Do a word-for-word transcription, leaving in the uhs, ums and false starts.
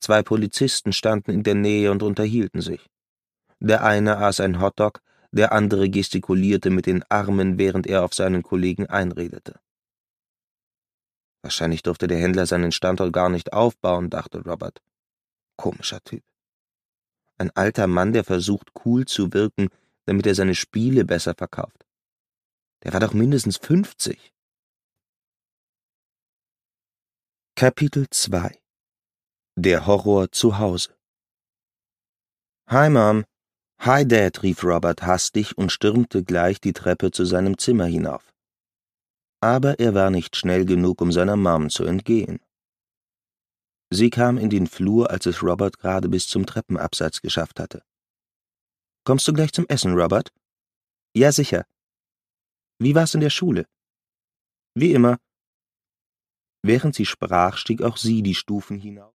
Zwei Polizisten standen in der Nähe und unterhielten sich. Der eine aß ein Hotdog, der andere gestikulierte mit den Armen, während er auf seinen Kollegen einredete. Wahrscheinlich durfte der Händler seinen Standort gar nicht aufbauen, dachte Robert. Komischer Typ. Ein alter Mann, der versucht, cool zu wirken, damit er seine Spiele besser verkauft. Der war doch mindestens fünfzig. Kapitel zwei. Der Horror zu Hause. »Hi, Mom.« »Hi, Dad«, rief Robert hastig und stürmte gleich die Treppe zu seinem Zimmer hinauf. Aber er war nicht schnell genug, um seiner Mom zu entgehen. Sie kam in den Flur, als es Robert gerade bis zum Treppenabsatz geschafft hatte. »Kommst du gleich zum Essen, Robert?« »Ja, sicher.« »Wie war's in der Schule?« »Wie immer.« Während sie sprach, stieg auch sie die Stufen hinauf.